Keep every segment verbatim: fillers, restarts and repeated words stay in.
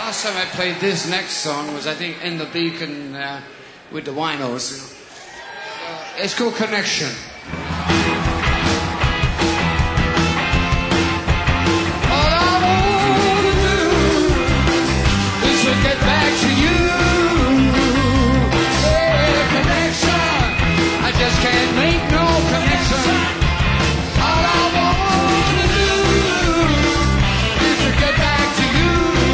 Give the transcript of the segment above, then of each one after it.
Last time I played this next song was, I think, in the Beacon uh, with the Winos. You know? uh, it's called Connection. All I want to do is to get back to you. Yeah, connection. I just can't make no connection. All I want to do is to get back to you.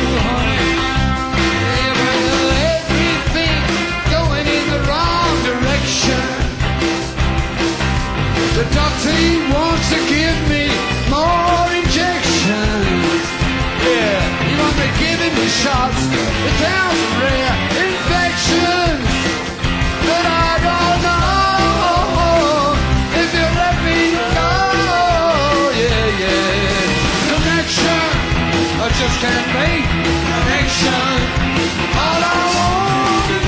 The doctor, he wants to give me more injections. Yeah, he wants to give me shots with thousand rare infections. But I don't know if you let me go. Yeah, yeah. Connection, I just can't make connection. All I want to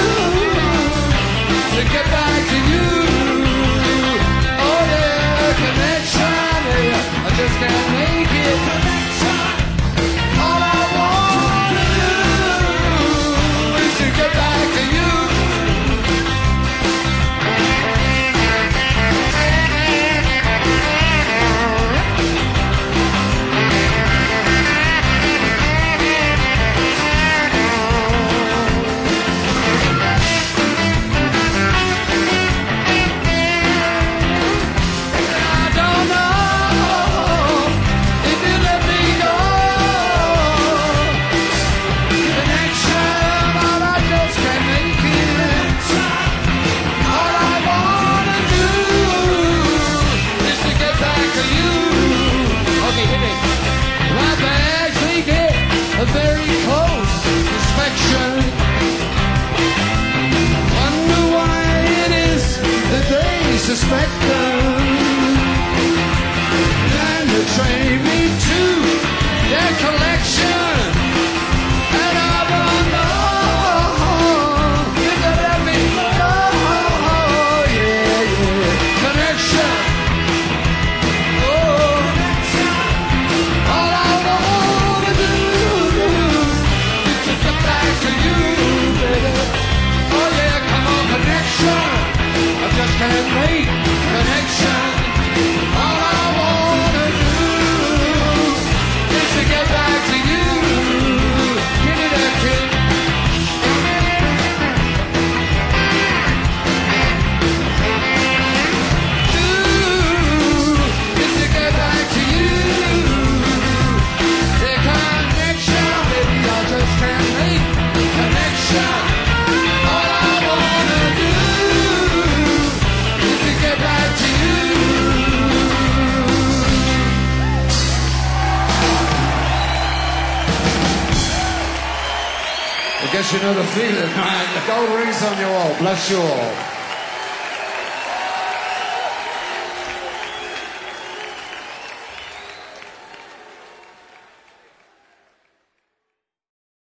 do is to get back to you. I just can't make it. Connection. All I want to do is to get back to you. A very close inspection. Wonder why it is that they suspect them. And they train me to their collection. And I don't know if they let me go. Yeah, yeah. Connection. Just can't make connection. All I wanna do is to get back to you. Give me that kick. Do is to get back to you. The connection, baby, I just can't make connection. All I wanna do. Get back to you. I guess you know the feeling, right? The gold rings on your wall. Bless you all.